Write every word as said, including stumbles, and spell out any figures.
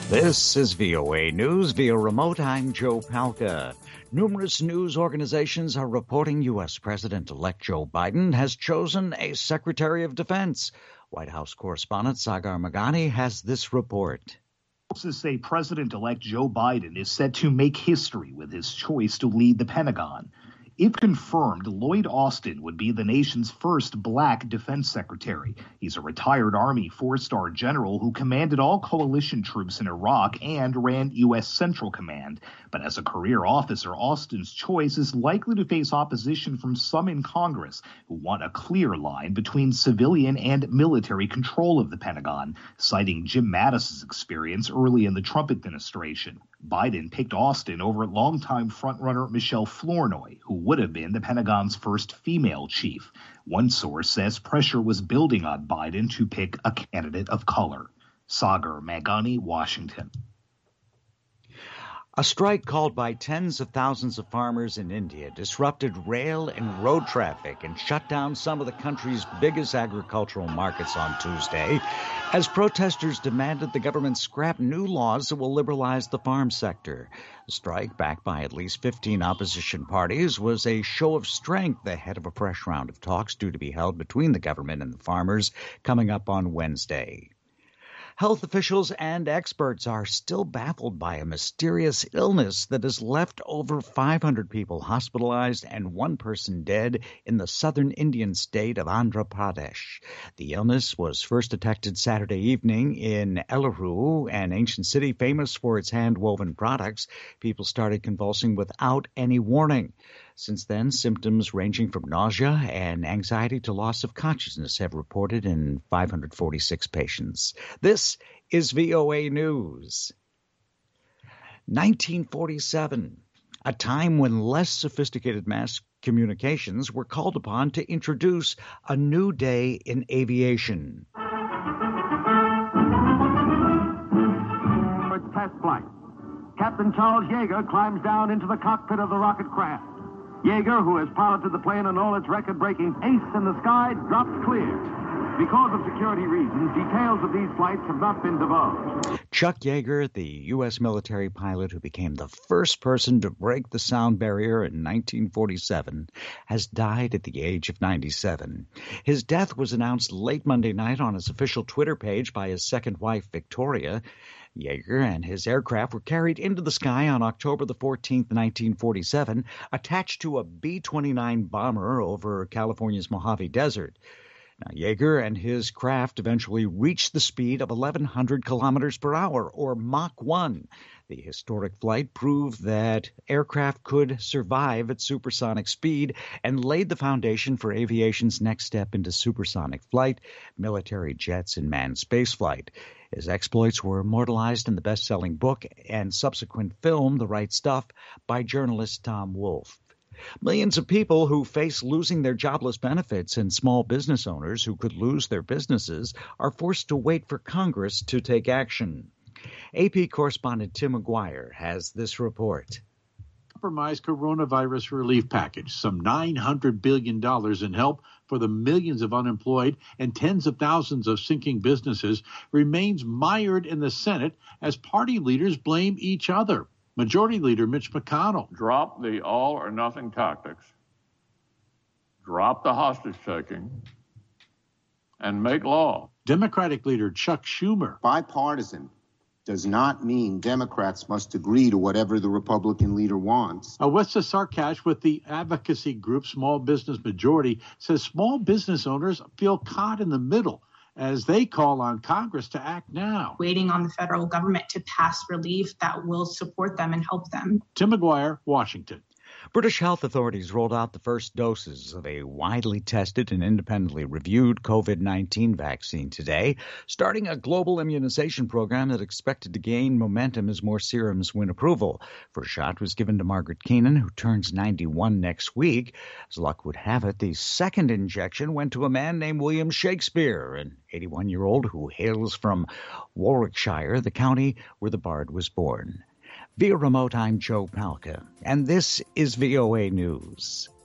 This is V O A News via remote. I'm Joe Palca. Numerous news organizations are reporting U S. President-elect Joe Biden has chosen a Secretary of Defense. White House correspondent Sagar Meghani has this report. Sources say President-elect Joe Biden is set to make history with his choice to lead the Pentagon. If confirmed, Lloyd Austin would be the nation's first black defense secretary. He's a retired Army four-star general who commanded all coalition troops in Iraq and ran U S. Central Command. But as a career officer, Austin's choice is likely to face opposition from some in Congress who want a clear line between civilian and military control of the Pentagon, citing Jim Mattis's experience early in the Trump administration. Biden picked Austin over longtime frontrunner Michelle Flournoy, who would have been the Pentagon's first female chief. One source says pressure was building on Biden to pick a candidate of color. Sagar Meghani, Washington. A strike called by tens of thousands of farmers in India disrupted rail and road traffic and shut down some of the country's biggest agricultural markets on Tuesday as protesters demanded the government scrap new laws that will liberalize the farm sector. The strike, backed by at least fifteen opposition parties, was a show of strength ahead of a fresh round of talks due to be held between the government and the farmers coming up on Wednesday. Health officials and experts are still baffled by a mysterious illness that has left over five hundred people hospitalized and one person dead in the southern Indian state of Andhra Pradesh. The illness was first detected Saturday evening in Eluru, an ancient city famous for its hand-woven products. People started convulsing without any warning. Since then, symptoms ranging from nausea and anxiety to loss of consciousness have reported in five hundred forty-six patients. This is V O A News. nineteen forty-seven, a time when less sophisticated mass communications were called upon to introduce a new day in aviation. It's test flight. Captain Charles Yeager climbs down into the cockpit of the rocket craft. Yeager, who has piloted the plane on all its record-breaking pace in the sky, drops clear. Because of security reasons, details of these flights have not been divulged. Chuck Yeager, the U S military pilot who became the first person to break the sound barrier in nineteen forty-seven, has died at the age of ninety-seven. His death was announced late Monday night on his official Twitter page by his second wife, Victoria. Yeager and his aircraft were carried into the sky on October the fourteenth, nineteen forty-seven, attached to a B twenty-nine bomber over California's Mojave Desert. Now, Yeager and his craft eventually reached the speed of eleven hundred kilometers per hour, or Mach one. The historic flight proved that aircraft could survive at supersonic speed and laid the foundation for aviation's next step into supersonic flight, military jets, and manned spaceflight. His exploits were immortalized in the best-selling book and subsequent film, The Right Stuff, by journalist Tom Wolfe. Millions of people who face losing their jobless benefits and small business owners who could lose their businesses are forced to wait for Congress to take action. A P correspondent Tim McGuire has this report. Compromised coronavirus relief package, some nine hundred billion dollars in help for the millions of unemployed and tens of thousands of sinking businesses, remains mired in the Senate as party leaders blame each other. Majority Leader Mitch McConnell. Drop the all-or-nothing tactics, drop the hostage-taking, and make law. Democratic Leader Chuck Schumer. Bipartisan does not mean Democrats must agree to whatever the Republican leader wants. Awessa Sarkash with the advocacy group Small Business Majority says small business owners feel caught in the middle as they call on Congress to act now. Waiting on the federal government to pass relief that will support them and help them. Tim McGuire, Washington. British health authorities rolled out the first doses of a widely tested and independently reviewed COVID nineteen vaccine today, starting a global immunization program that expected to gain momentum as more serums win approval. First shot was given to Margaret Keenan, who turns ninety-one next week. As luck would have it, the second injection went to a man named William Shakespeare, an eighty-one-year-old who hails from Warwickshire, the county where the bard was born. Via remote, I'm Joe Palca, and this is V O A News.